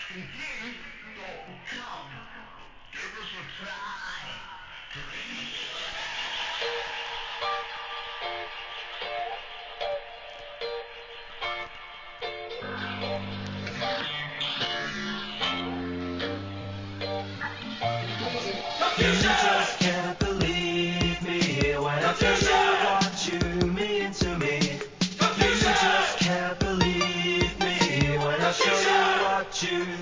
If you don't come, give us a try. You just can't believe me when I tell you what you mean to me. You just can't believe me when I show you what you